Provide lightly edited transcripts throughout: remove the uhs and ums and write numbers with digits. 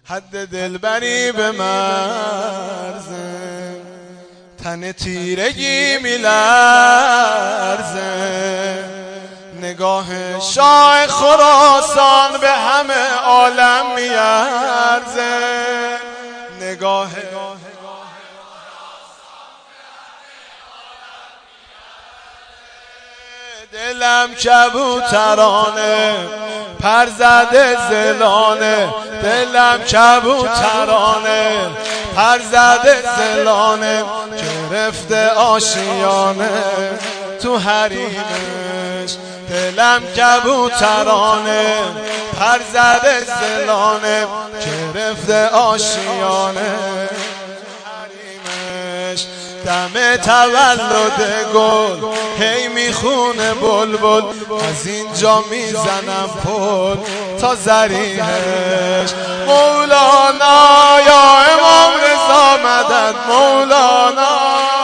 حد دلبری به مرزه، تن تیرگی میلرزه، نگاه شاه خراسان به همه عالم میارزه، نگاه دلم کبوترانه پر زده زلانه، دلم کبوترانه پر زده زلانه، گرفته آشیانه تو حریمش. دلم کبوترانه پر زده زلانه، گرفته آشیانه دم تولد گل هی میخونه بلبل، از اینجا میزنم پل تا ذریحش. مولانا یا امام رضا مدد، مولانا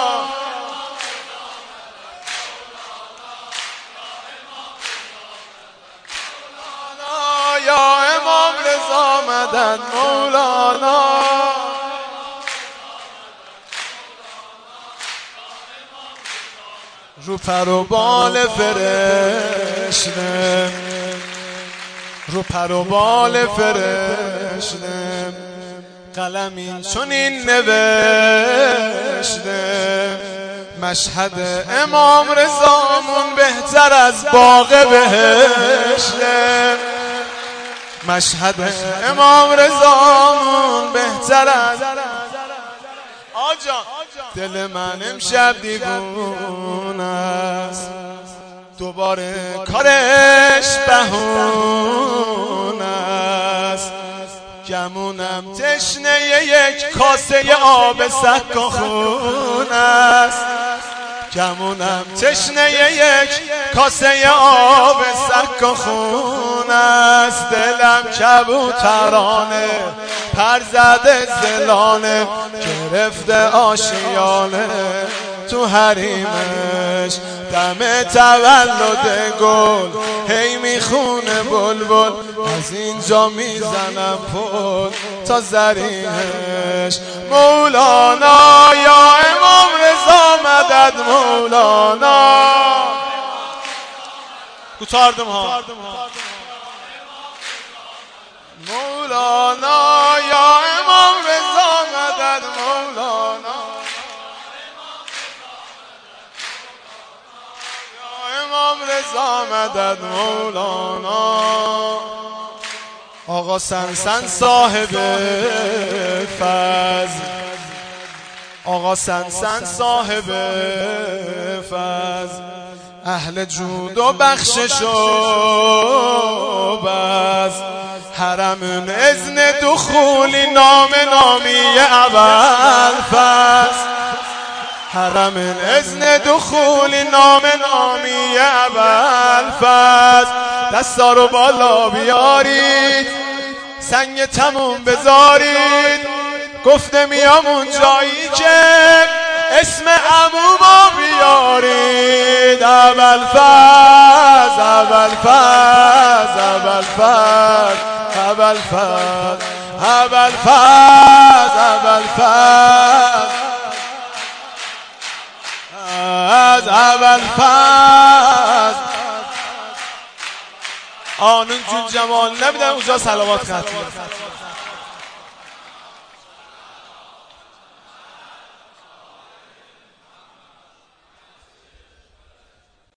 یا امام رضا مدد، مولانا رو پر و بال فرشته، رو پر و بال فرشته، قلمی چنین نوشته، مشهد امام رضامون بهتر از باغ بهشته، مشهد امام رضامون بهتر از آجان. دل من امشب دیوونه است، دوباره کارش بهونه است، گمونم تشنه یک کاسه آب سک و خون است، گمونم تشنه یک کاسه آب سک و خون است. دلم کبوترانه پر زده زلانه، گرفته آشیانه تو حریمش. دم تولد گل هی میخونه بلبل، از اینجا میزنم پل تا ذریحش. مولانا یا امام رضا مدد، مولانا کوتاردم ها، مولانا یا امام رضا مدد، مولانا یا امام رضا مدد، مولانا. آقا سنسن صاحب فضل، آقا سنسن صاحب فضل، اهل جود و بخشش و بز، حرم اذن دخولی نام نامی اول فصل، حرم اذن دخولی نام نامی اول فصل. دستا رو بالا بیارید، سنگ تموم بذارید، گفته میام اون جایی که اسم عموما بیارید. اول فاز، اول فاز، اول فاز، اول فاز، اول فاز، اول فاز، از اول فاز. آنون جون جمال نمیدن اونجا صلوات ختم.